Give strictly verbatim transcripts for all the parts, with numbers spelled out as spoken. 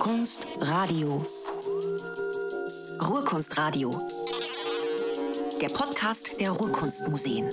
Ruhrkunst Radio. Ruhrkunstradio. Der Podcast der Ruhrkunstmuseen.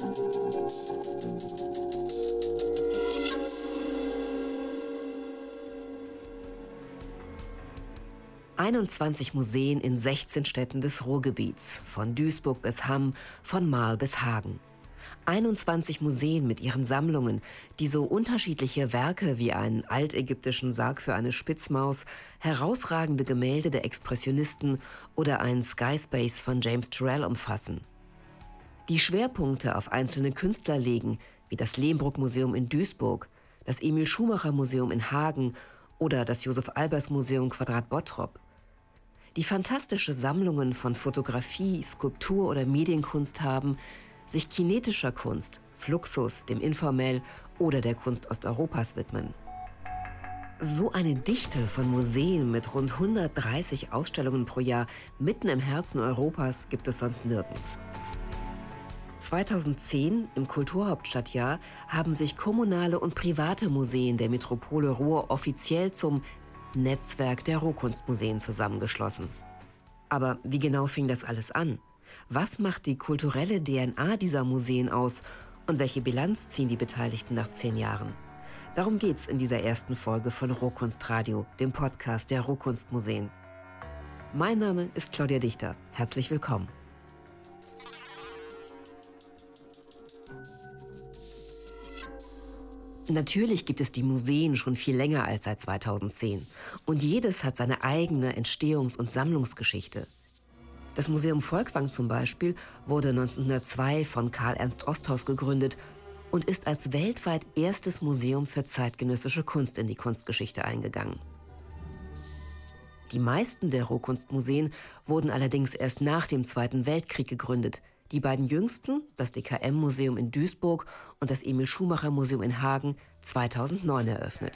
einundzwanzig Museen in sechzehn Städten des Ruhrgebiets, von Duisburg bis Hamm, von Marl bis Hagen. einundzwanzig Museen mit ihren Sammlungen, die so unterschiedliche Werke wie einen altägyptischen Sarg für eine Spitzmaus, herausragende Gemälde der Expressionisten oder einen Skyspace von James Turrell umfassen. Die Schwerpunkte auf einzelne Künstler legen, wie das Lehmbruck-Museum in Duisburg, das Emil-Schumacher-Museum in Hagen oder das Josef-Albers-Museum Quadrat Bottrop. Die fantastische Sammlungen von Fotografie, Skulptur oder Medienkunst haben, sich kinetischer Kunst, Fluxus, dem Informell oder der Kunst Osteuropas widmen. So eine Dichte von Museen mit rund hundertdreißig Ausstellungen pro Jahr mitten im Herzen Europas gibt es sonst nirgends. zweitausendzehn, im Kulturhauptstadtjahr, haben sich kommunale und private Museen der Metropole Ruhr offiziell zum Netzwerk der Ruhrkunstmuseen zusammengeschlossen. Aber wie genau fing das alles an? Was macht die kulturelle D N A dieser Museen aus und welche Bilanz ziehen die Beteiligten nach zehn Jahren? Darum geht's in dieser ersten Folge von Ruhrkunstradio, dem Podcast der Ruhrkunstmuseen. Mein Name ist Claudia Dichter. Herzlich willkommen. Natürlich gibt es die Museen schon viel länger als seit zweitausendzehn. Und jedes hat seine eigene Entstehungs- und Sammlungsgeschichte. Das Museum Folkwang zum Beispiel wurde neunzehnhundertzwei von Karl Ernst Osthaus gegründet und ist als weltweit erstes Museum für zeitgenössische Kunst in die Kunstgeschichte eingegangen. Die meisten der Ruhrkunstmuseen wurden allerdings erst nach dem Zweiten Weltkrieg gegründet. Die beiden jüngsten, das D K M-Museum in Duisburg und das Emil-Schumacher-Museum in Hagen, zweitausendneun eröffnet.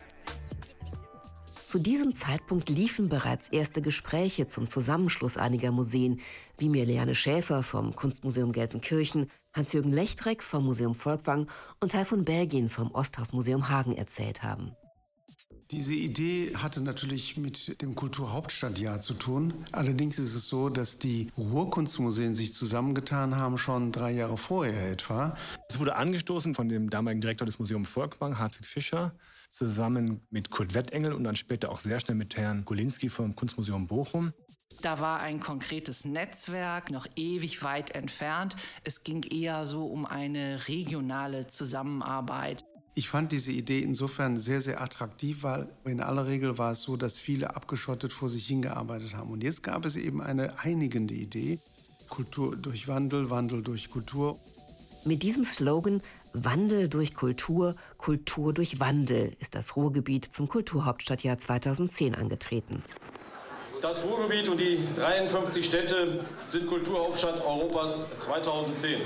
Zu diesem Zeitpunkt liefen bereits erste Gespräche zum Zusammenschluss einiger Museen, wie mir Leanne Schäfer vom Kunstmuseum Gelsenkirchen, Hans-Jürgen Lechtreck vom Museum Folkwang und Taifun Belgin vom Osthaus-Museum Hagen erzählt haben. Diese Idee hatte natürlich mit dem Kulturhauptstadtjahr zu tun. Allerdings ist es so, dass die Ruhrkunstmuseen sich zusammengetan haben, schon drei Jahre vorher etwa. Es wurde angestoßen von dem damaligen Direktor des Museums Folkwang, Hartwig Fischer, zusammen mit Kurt Wettengel und dann später auch sehr schnell mit Herrn Golinski vom Kunstmuseum Bochum. Da war ein konkretes Netzwerk noch ewig weit entfernt. Es ging eher so um eine regionale Zusammenarbeit. Ich fand diese Idee insofern sehr, sehr attraktiv, weil in aller Regel war es so, dass viele abgeschottet vor sich hingearbeitet haben. Und jetzt gab es eben eine einigende Idee: Kultur durch Wandel, Wandel durch Kultur. Mit diesem Slogan Wandel durch Kultur, Kultur durch Wandel ist das Ruhrgebiet zum Kulturhauptstadtjahr zweitausendzehn angetreten. Das Ruhrgebiet und die dreiundfünfzig Städte sind Kulturhauptstadt Europas zweitausendzehn.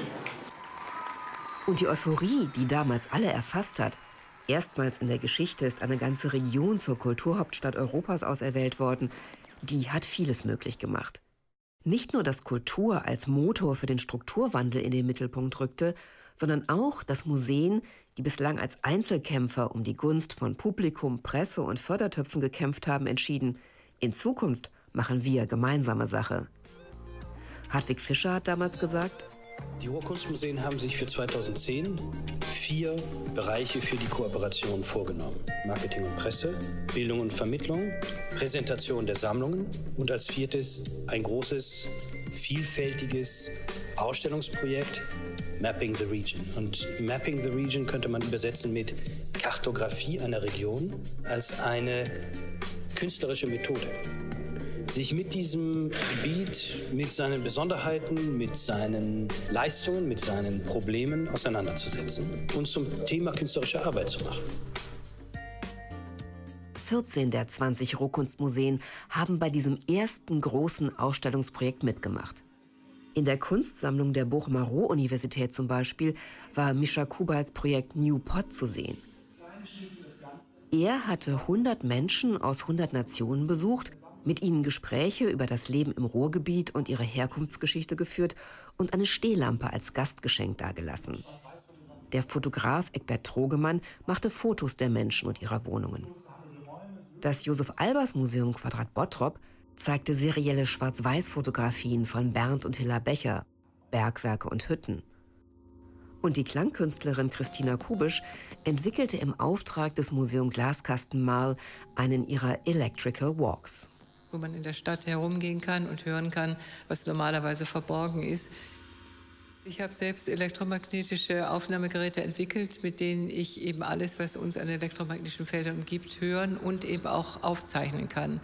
Und die Euphorie, die damals alle erfasst hat, erstmals in der Geschichte ist eine ganze Region zur Kulturhauptstadt Europas auserwählt worden, die hat vieles möglich gemacht. Nicht nur, dass Kultur als Motor für den Strukturwandel in den Mittelpunkt rückte, sondern auch, dass Museen, die bislang als Einzelkämpfer um die Gunst von Publikum, Presse und Fördertöpfen gekämpft haben, entschieden, in Zukunft machen wir gemeinsame Sache. Hartwig Fischer hat damals gesagt: Die Ruhrkunstmuseen haben sich für zweitausendzehn vier Bereiche für die Kooperation vorgenommen: Marketing und Presse, Bildung und Vermittlung, Präsentation der Sammlungen und als viertes ein großes, vielfältiges Ausstellungsprojekt, Mapping the Region. Und Mapping the Region könnte man übersetzen mit Kartografie einer Region als eine künstlerische Methode. Sich mit diesem Gebiet, mit seinen Besonderheiten, mit seinen Leistungen, mit seinen Problemen auseinanderzusetzen und zum Thema künstlerische Arbeit zu machen. vierzehn der zwanzig Ruhrkunstmuseen haben bei diesem ersten großen Ausstellungsprojekt mitgemacht. In der Kunstsammlung der Bochumer Ruhr-Universität zum Beispiel war Mischa Kubals Projekt New Pot zu sehen. Er hatte hundert Menschen aus hundert Nationen besucht, mit ihnen Gespräche über das Leben im Ruhrgebiet und ihre Herkunftsgeschichte geführt und eine Stehlampe als Gastgeschenk dagelassen. Der Fotograf Egbert Trogemann machte Fotos der Menschen und ihrer Wohnungen. Das Josef-Albers-Museum Quadrat Bottrop zeigte serielle Schwarz-Weiß-Fotografien von Bernd und Hilla Becher, Bergwerke und Hütten. Und die Klangkünstlerin Christina Kubisch entwickelte im Auftrag des Museum Glaskasten-Marl einen ihrer Electrical Walks. Wo man in der Stadt herumgehen kann und hören kann, was normalerweise verborgen ist. Ich habe selbst elektromagnetische Aufnahmegeräte entwickelt, mit denen ich eben alles, was uns an elektromagnetischen Feldern umgibt, hören und eben auch aufzeichnen kann.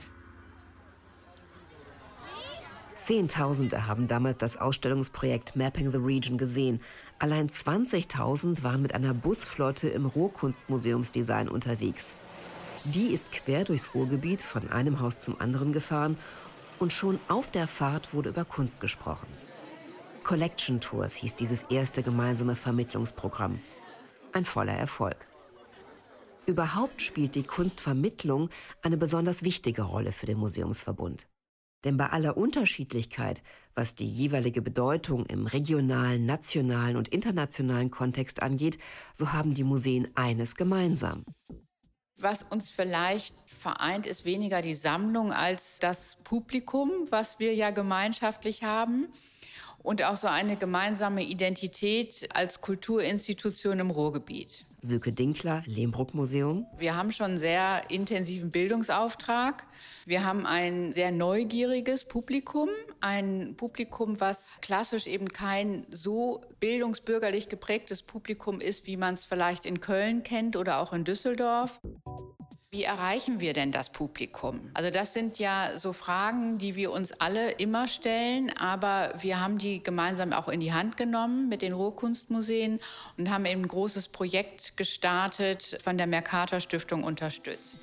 Zehntausende haben damals das Ausstellungsprojekt Mapping the Region gesehen. Allein zwanzigtausend waren mit einer Busflotte im Rohkunstmuseumsdesign unterwegs. Die ist quer durchs Ruhrgebiet von einem Haus zum anderen gefahren und schon auf der Fahrt wurde über Kunst gesprochen. Collection Tours hieß dieses erste gemeinsame Vermittlungsprogramm. Ein voller Erfolg. Überhaupt spielt die Kunstvermittlung eine besonders wichtige Rolle für den Museumsverbund. Denn bei aller Unterschiedlichkeit, was die jeweilige Bedeutung im regionalen, nationalen und internationalen Kontext angeht, so haben die Museen eines gemeinsam. Was uns vielleicht vereint, ist weniger die Sammlung als das Publikum, was wir ja gemeinschaftlich haben. Und auch so eine gemeinsame Identität als Kulturinstitution im Ruhrgebiet. Söke Dinkler, Lehmbruck-Museum. Wir haben schon einen sehr intensiven Bildungsauftrag. Wir haben ein sehr neugieriges Publikum. Ein Publikum, was klassisch eben kein so bildungsbürgerlich geprägtes Publikum ist, wie man es vielleicht in Köln kennt oder auch in Düsseldorf. Wie erreichen wir denn das Publikum? Also das sind ja so Fragen, die wir uns alle immer stellen, aber wir haben die gemeinsam auch in die Hand genommen mit den Ruhrkunstmuseen und haben eben ein großes Projekt gestartet, von der Mercator Stiftung unterstützt.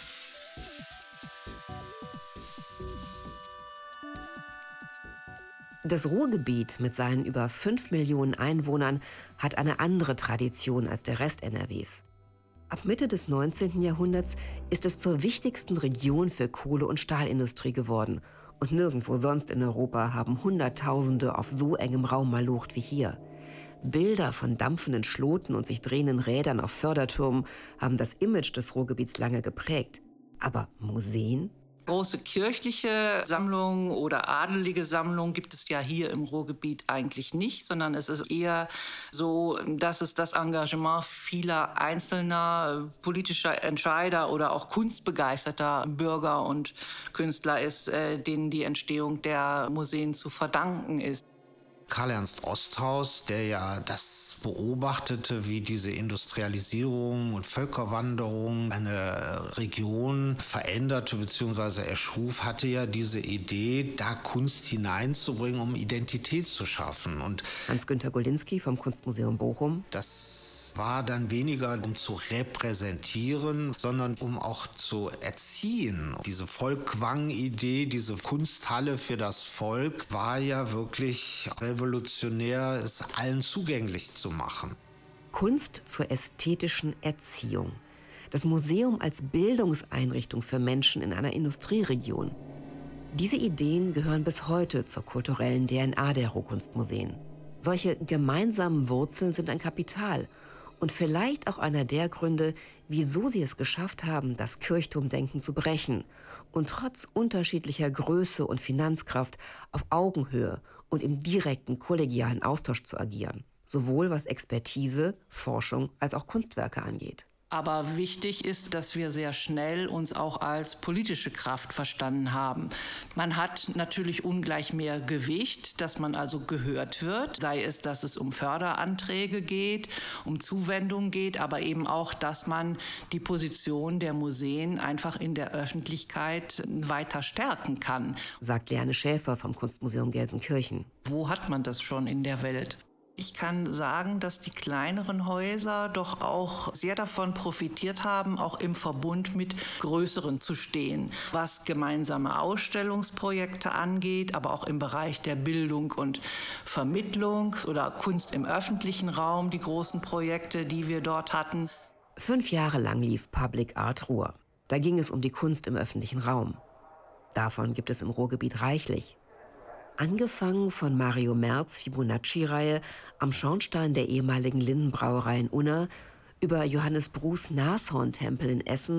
Das Ruhrgebiet mit seinen über fünf Millionen Einwohnern hat eine andere Tradition als der Rest N R Ws. Ab Mitte des neunzehnten Jahrhunderts ist es zur wichtigsten Region für Kohle- und Stahlindustrie geworden. Und nirgendwo sonst in Europa haben Hunderttausende auf so engem Raum malocht wie hier. Bilder von dampfenden Schloten und sich drehenden Rädern auf Fördertürmen haben das Image des Ruhrgebiets lange geprägt. Aber Museen? Große kirchliche Sammlungen oder adelige Sammlungen gibt es ja hier im Ruhrgebiet eigentlich nicht, sondern es ist eher so, dass es das Engagement vieler einzelner politischer Entscheider oder auch kunstbegeisterter Bürger und Künstler ist, denen die Entstehung der Museen zu verdanken ist. Karl-Ernst Osthaus, der ja das beobachtete, wie diese Industrialisierung und Völkerwanderung eine Region veränderte bzw. erschuf, hatte ja diese Idee, da Kunst hineinzubringen, um Identität zu schaffen. Und Hans-Günter Golinski vom Kunstmuseum Bochum. Das war dann weniger, um zu repräsentieren, sondern um auch zu erziehen. Diese Volkwang-Idee, diese Kunsthalle für das Volk, war ja wirklich revolutionär, es allen zugänglich zu machen. Kunst zur ästhetischen Erziehung. Das Museum als Bildungseinrichtung für Menschen in einer Industrieregion. Diese Ideen gehören bis heute zur kulturellen D N A der Ruhrkunstmuseen. Solche gemeinsamen Wurzeln sind ein Kapital und vielleicht auch einer der Gründe, wieso sie es geschafft haben, das Kirchturmdenken zu brechen und trotz unterschiedlicher Größe und Finanzkraft auf Augenhöhe und im direkten kollegialen Austausch zu agieren, sowohl was Expertise, Forschung als auch Kunstwerke angeht. Aber wichtig ist, dass wir sehr schnell uns auch als politische Kraft verstanden haben. Man hat natürlich ungleich mehr Gewicht, dass man also gehört wird, sei es, dass es um Förderanträge geht, um Zuwendungen geht, aber eben auch, dass man die Position der Museen einfach in der Öffentlichkeit weiter stärken kann. Sagt Liane Schäfer vom Kunstmuseum Gelsenkirchen. Wo hat man das schon in der Welt? Ich kann sagen, dass die kleineren Häuser doch auch sehr davon profitiert haben, auch im Verbund mit größeren zu stehen, was gemeinsame Ausstellungsprojekte angeht, aber auch im Bereich der Bildung und Vermittlung oder Kunst im öffentlichen Raum, die großen Projekte, die wir dort hatten. Fünf Jahre lang lief Public Art Ruhr. Da ging es um die Kunst im öffentlichen Raum. Davon gibt es im Ruhrgebiet reichlich. Angefangen von Mario Merz' Fibonacci-Reihe am Schornstein der ehemaligen Lindenbrauerei in Unna, über Johannes Bruhs Nashorn-Tempel in Essen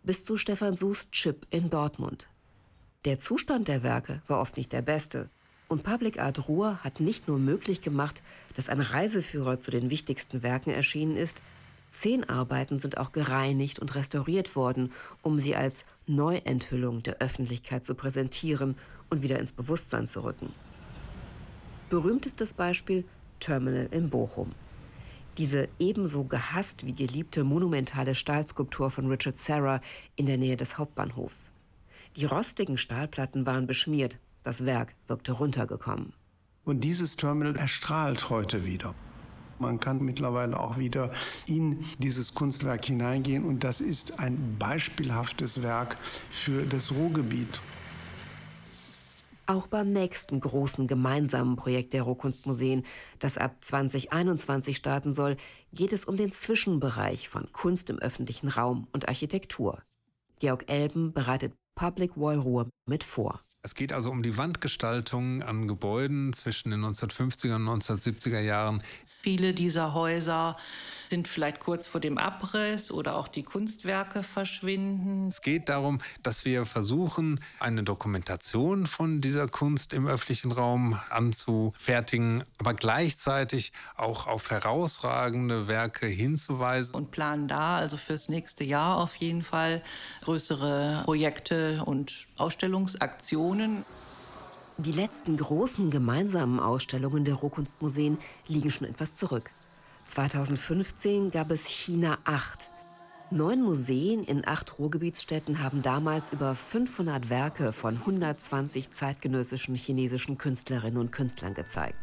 bis zu Stefan Suhs Chip in Dortmund. Der Zustand der Werke war oft nicht der beste. Und Public Art Ruhr hat nicht nur möglich gemacht, dass ein Reiseführer zu den wichtigsten Werken erschienen ist, zehn Arbeiten sind auch gereinigt und restauriert worden, um sie als Neuenthüllung der Öffentlichkeit zu präsentieren und wieder ins Bewusstsein zu rücken. Berühmtestes Beispiel Terminal in Bochum. Diese ebenso gehasst wie geliebte monumentale Stahlskulptur von Richard Serra in der Nähe des Hauptbahnhofs. Die rostigen Stahlplatten waren beschmiert, das Werk wirkte runtergekommen. Und dieses Terminal erstrahlt heute wieder. Man kann mittlerweile auch wieder in dieses Kunstwerk hineingehen und das ist ein beispielhaftes Werk für das Ruhrgebiet. Auch beim nächsten großen gemeinsamen Projekt der Ruhrkunstmuseen, das ab zwanzig einundzwanzig starten soll, geht es um den Zwischenbereich von Kunst im öffentlichen Raum und Architektur. Georg Elben bereitet Public Wall Ruhr mit vor. Es geht also um die Wandgestaltung an Gebäuden zwischen den neunzehnhundertfünfziger und neunzehnhundertsiebziger Jahren. Viele dieser Häuser sind vielleicht kurz vor dem Abriss oder auch die Kunstwerke verschwinden. Es geht darum, dass wir versuchen, eine Dokumentation von dieser Kunst im öffentlichen Raum anzufertigen, aber gleichzeitig auch auf herausragende Werke hinzuweisen. Und planen da also fürs nächste Jahr auf jeden Fall größere Projekte und Ausstellungsaktionen. Die letzten großen gemeinsamen Ausstellungen der Ruhrkunstmuseen liegen schon etwas zurück. zweitausendfünfzehn gab es China acht. Neun Museen in acht Ruhrgebietsstädten haben damals über fünfhundert Werke von hundertzwanzig zeitgenössischen chinesischen Künstlerinnen und Künstlern gezeigt.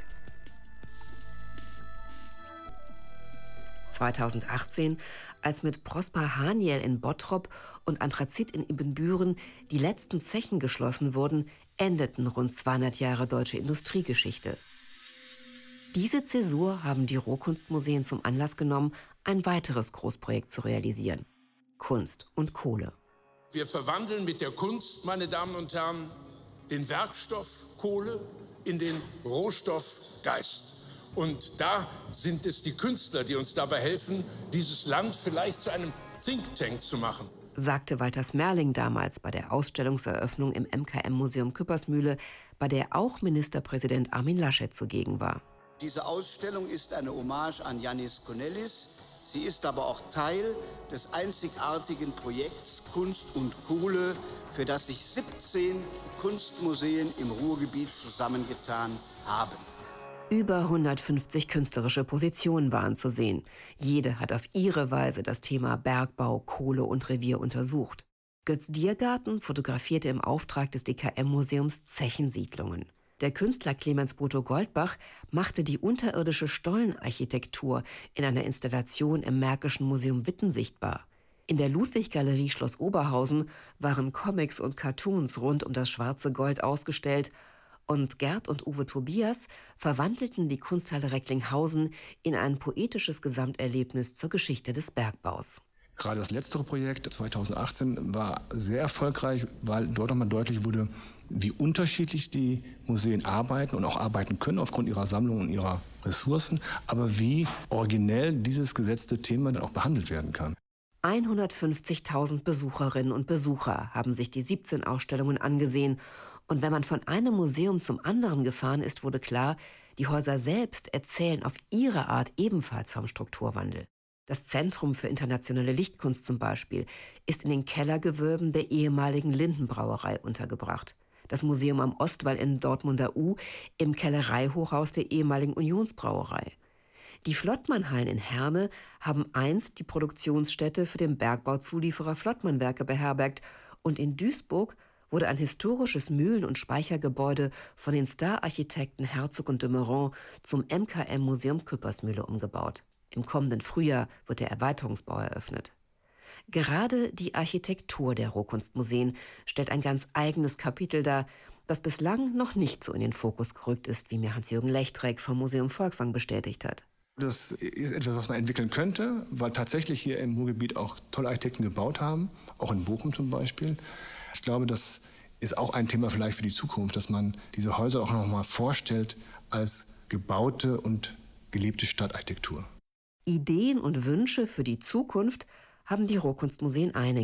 zweitausendachtzehn, als mit Prosper Haniel in Bottrop und Anthrazit in Ibbenbüren die letzten Zechen geschlossen wurden, endeten rund zweihundert Jahre deutsche Industriegeschichte. Diese Zäsur haben die Ruhrkunstmuseen zum Anlass genommen, ein weiteres Großprojekt zu realisieren: Kunst und Kohle. Wir verwandeln mit der Kunst, meine Damen und Herren, den Werkstoff Kohle in den Rohstoff Geist. Und da sind es die Künstler, die uns dabei helfen, dieses Land vielleicht zu einem Think Tank zu machen. Sagte Walter Smerling damals bei der Ausstellungseröffnung im M K M-Museum Küppersmühle, bei der auch Ministerpräsident Armin Laschet zugegen war. Diese Ausstellung ist eine Hommage an Yannis Konelis. Sie ist aber auch Teil des einzigartigen Projekts Kunst und Kohle, für das sich siebzehn Kunstmuseen im Ruhrgebiet zusammengetan haben. Über hundertfünfzig künstlerische Positionen waren zu sehen. Jede hat auf ihre Weise das Thema Bergbau, Kohle und Revier untersucht. Götz Diergarten fotografierte im Auftrag des D K M-Museums Zechensiedlungen. Der Künstler Clemens Brutto Goldbach machte die unterirdische Stollenarchitektur in einer Installation im Märkischen Museum Witten sichtbar. In der Ludwig-Galerie Schloss Oberhausen waren Comics und Cartoons rund um das schwarze Gold ausgestellt, und Gerd und Uwe Tobias verwandelten die Kunsthalle Recklinghausen in ein poetisches Gesamterlebnis zur Geschichte des Bergbaus. Gerade das letztere Projekt zweitausendachtzehn war sehr erfolgreich, weil dort nochmal deutlich wurde, wie unterschiedlich die Museen arbeiten und auch arbeiten können aufgrund ihrer Sammlung und ihrer Ressourcen, aber wie originell dieses gesetzte Thema dann auch behandelt werden kann. hundertfünfzigtausend Besucherinnen und Besucher haben sich die siebzehn Ausstellungen angesehen. Und wenn man von einem Museum zum anderen gefahren ist, wurde klar, die Häuser selbst erzählen auf ihre Art ebenfalls vom Strukturwandel. Das Zentrum für internationale Lichtkunst zum Beispiel ist in den Kellergewölben der ehemaligen Lindenbrauerei untergebracht. Das Museum am Ostwall in Dortmunder U im Kellereihochhaus der ehemaligen Unionsbrauerei. Die Flottmann-Hallen in Herne haben einst die Produktionsstätte für den Bergbauzulieferer Flottmann-Werke beherbergt und in Duisburg wurde ein historisches Mühlen- und Speichergebäude von den Star-Architekten Herzog und de Meuron zum M K M-Museum Küppersmühle umgebaut. Im kommenden Frühjahr wird der Erweiterungsbau eröffnet. Gerade die Architektur der Ruhrkunstmuseen stellt ein ganz eigenes Kapitel dar, das bislang noch nicht so in den Fokus gerückt ist, wie mir Hans-Jürgen Lechtreck vom Museum Volkwang bestätigt hat. Das ist etwas, was man entwickeln könnte, weil tatsächlich hier im Ruhrgebiet auch tolle Architekten gebaut haben, auch in Bochum zum Beispiel. Ich glaube, das ist auch ein Thema vielleicht für die Zukunft, dass man diese Häuser auch noch mal vorstellt als gebaute und gelebte Stadtarchitektur. Ideen und Wünsche für die Zukunft haben die Ruhrkunstmuseen einige.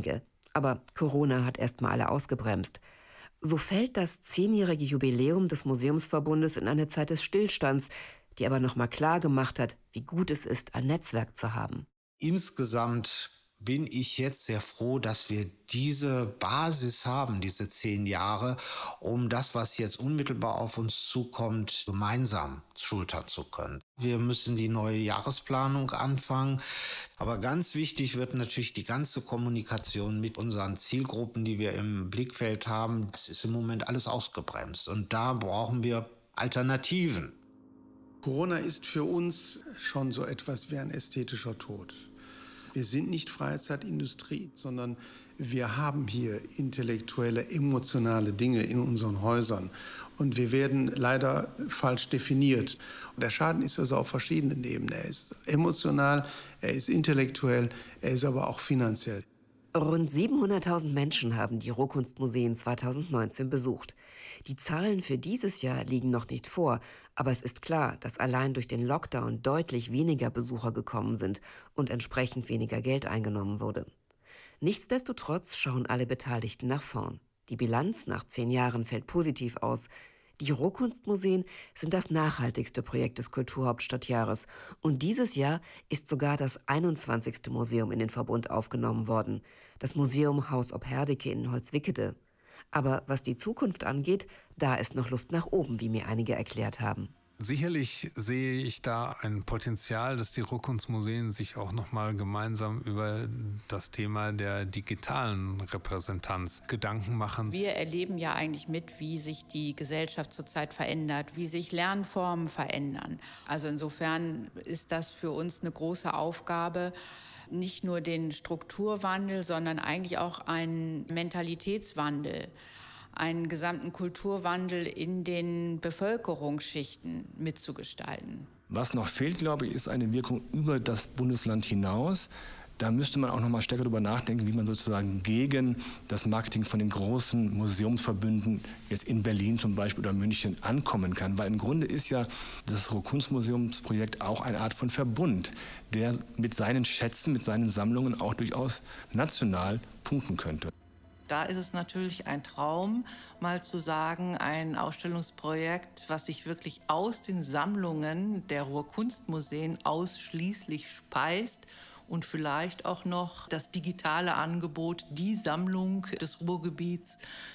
Aber Corona hat erst mal alle ausgebremst. So fällt das zehnjährige Jubiläum des Museumsverbundes in eine Zeit des Stillstands, die aber noch mal klar gemacht hat, wie gut es ist, ein Netzwerk zu haben. Insgesamt bin ich jetzt sehr froh, dass wir diese Basis haben, diese zehn Jahre, um das, was jetzt unmittelbar auf uns zukommt, gemeinsam schultern zu können. Wir müssen die neue Jahresplanung anfangen, aber ganz wichtig wird natürlich die ganze Kommunikation mit unseren Zielgruppen, die wir im Blickfeld haben. Das ist im Moment alles ausgebremst und da brauchen wir Alternativen. Corona ist für uns schon so etwas wie ein ästhetischer Tod. Wir sind nicht Freizeitindustrie, sondern wir haben hier intellektuelle, emotionale Dinge in unseren Häusern. Und wir werden leider falsch definiert. Und der Schaden ist also auf verschiedenen Ebenen. Er ist emotional, er ist intellektuell, er ist aber auch finanziell. Rund siebenhunderttausend Menschen haben die Rohkunstmuseen zweitausendneunzehn besucht. Die Zahlen für dieses Jahr liegen noch nicht vor, aber es ist klar, dass allein durch den Lockdown deutlich weniger Besucher gekommen sind und entsprechend weniger Geld eingenommen wurde. Nichtsdestotrotz schauen alle Beteiligten nach vorn. Die Bilanz nach zehn Jahren fällt positiv aus. Die Rohkunstmuseen sind das nachhaltigste Projekt des Kulturhauptstadtjahres und dieses Jahr ist sogar das einundzwanzigste Museum in den Verbund aufgenommen worden, das Museum Haus ob Herdecke in Holzwickede. Aber was die Zukunft angeht, da ist noch Luft nach oben, wie mir einige erklärt haben. Sicherlich sehe ich da ein Potenzial, dass die Rohkunstmuseen sich auch nochmal gemeinsam über das Thema der digitalen Repräsentanz Gedanken machen. Wir erleben ja eigentlich mit, wie sich die Gesellschaft zurzeit verändert, wie sich Lernformen verändern. Also insofern ist das für uns eine große Aufgabe, nicht nur den Strukturwandel, sondern eigentlich auch einen Mentalitätswandel, einen gesamten Kulturwandel in den Bevölkerungsschichten mitzugestalten. Was noch fehlt, glaube ich, ist eine Wirkung über das Bundesland hinaus. Da müsste man auch noch mal stärker darüber nachdenken, wie man sozusagen gegen das Marketing von den großen Museumsverbünden jetzt in Berlin zum Beispiel oder München ankommen kann. Weil im Grunde ist ja das Rohkunstmuseumsprojekt auch eine Art von Verbund, der mit seinen Schätzen, mit seinen Sammlungen auch durchaus national punkten könnte. Da ist es natürlich ein Traum, mal zu sagen, ein Ausstellungsprojekt, was sich wirklich aus den Sammlungen der Ruhrkunstmuseen ausschließlich speist und vielleicht auch noch das digitale Angebot, die Sammlung des Ruhrgebiets,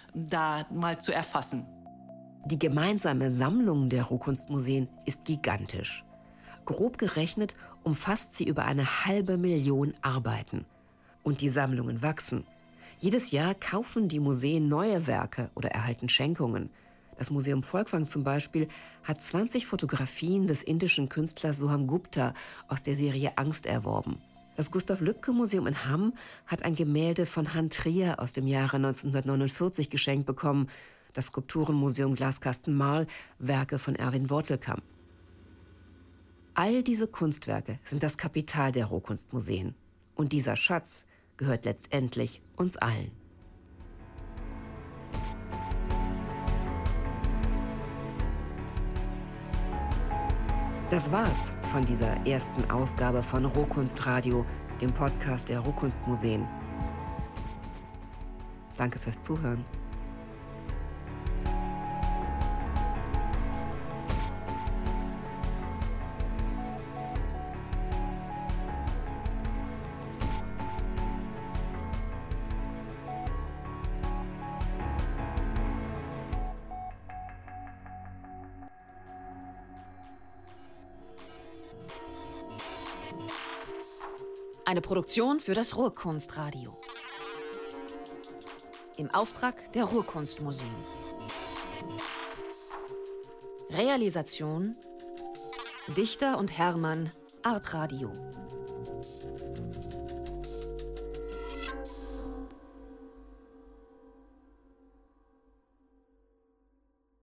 da mal zu erfassen. Die gemeinsame Sammlung der Ruhrkunstmuseen ist gigantisch. Grob gerechnet umfasst sie über eine halbe Million Arbeiten. Und die Sammlungen wachsen. Jedes Jahr kaufen die Museen neue Werke oder erhalten Schenkungen. Das Museum Folkwang zum Beispiel hat zwanzig Fotografien des indischen Künstlers Soham Gupta aus der Serie Angst erworben. Das Gustav-Lübcke-Museum in Hamm hat ein Gemälde von Han Trier aus dem Jahre neunzehnhundertneunundvierzig geschenkt bekommen. Das Skulpturenmuseum Glaskasten Marl Werke von Erwin Wortelkamp. All diese Kunstwerke sind das Kapital der Rohkunstmuseen. Und dieser Schatz gehört letztendlich uns allen. Das war's von dieser ersten Ausgabe von Rohkunstradio, dem Podcast der Rohkunstmuseen. Danke fürs Zuhören. Eine Produktion für das Ruhrkunstradio. Im Auftrag der Ruhrkunstmuseen. Realisation Dichter und Hermann, Artradio.